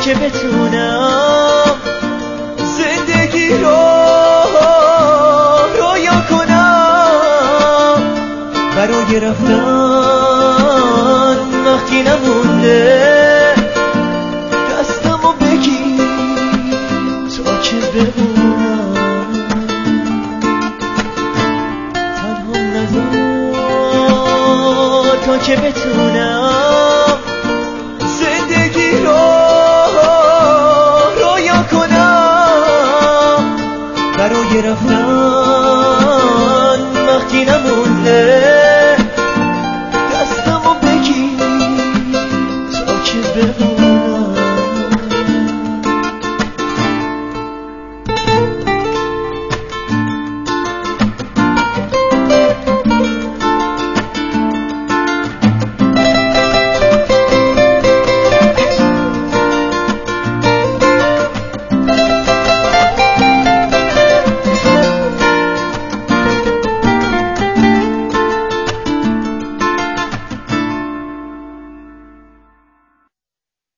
که بتونم زندگی رو رویا کنم. برای رفتن وقتی نمونده، دستمو بگیر تا که بمونم. تنها نذار تا که بتونم زندگی رو رویا کنم. برای رفتن وقتی نمونده، دستمو بگیر تا که بمونم.